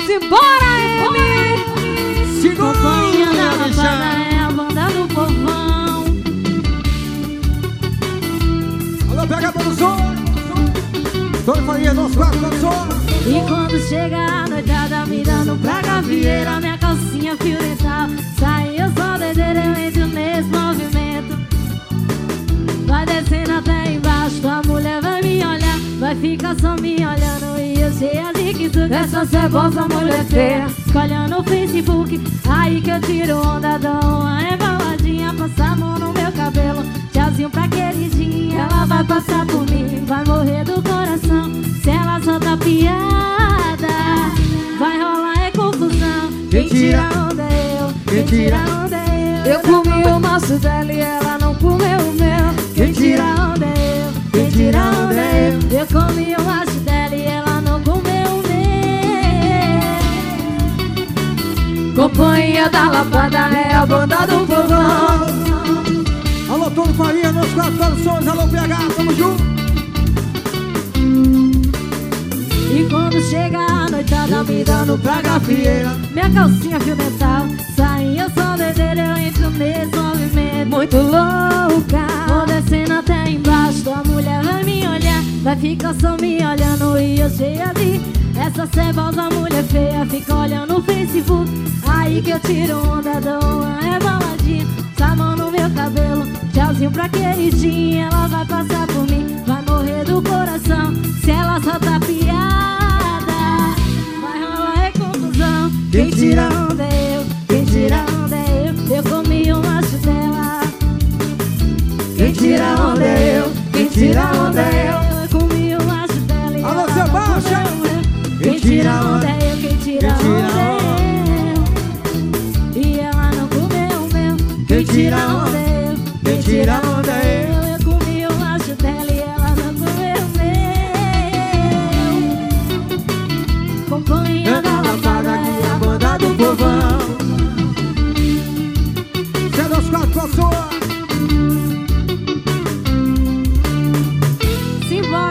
Simbora, ele! Companhia da Lapada é a banda do povão. Alô, pega a produção. Tony Faria, nosso quarto produção. E quando chega a noitada me dando pra gavieira, minha calcinha fio dental. Sai, eu sou doideira, eu entro nesse movimento. Vai descendo até embaixo, tua mulher vai me olhar. Vai ficar só me olhando e eu cheia de quinto. Essa cebosa mulher feia, escolha no Facebook. Aí que eu tiro onda, dou uma embaladinha. Passa a mão no meu cabelo, tchauzinho pra queridinha. Ela vai passar por mim, vai morrer do coração. Se ela solta piada, vai rolar é confusão. Quem tira onda é eu, quem tira onda é eu. Eu comi o maço dela e ela não comeu o meu. Quem tira onda é eu, quem tira onda é eu. Eu comi o maço dela e ela não comeu o meu. Companhia da Lapada é a banda do povão. Alô, Tony Faria, nosso quarto produções. Alô, PH, tamo junto. E quando chega a noitada me dando pra gafieira, minha calcinha fio dental. Sai, eu sou doideira, eu entro nesse movimento. Muito louca, vou descendo até embaixo, tua mulher vai me olhar. Vai ficar só me olhando e eu cheia de essa cebosa mulher feia. Fica olhando no Facebook, aí que eu tiro onda, dou uma reboladinha. Essa mão no meu cabelo, tchauzinho pra queridinha. Ela vai passar por mim, vai morrer do coração. Se ela soltar piada, vai rolar é confusão. Quem tira onda é eu, quem tira onda é eu. Eu comi o macho dela. Quem tira onda é eu, quem tira onda é eu. Eu comi o macho dela e alô, ela Sebastião. não comeu o meu. Quem tira onda é eu, quem tira onda é eu. E ela não comeu o meu. Quem tira onda é eu, quem tira onda é eu. Eu comi o macho dela e ela não comeu o meu. Companhia da Lapada é a banda do povão. Cê é nosso quarto produções.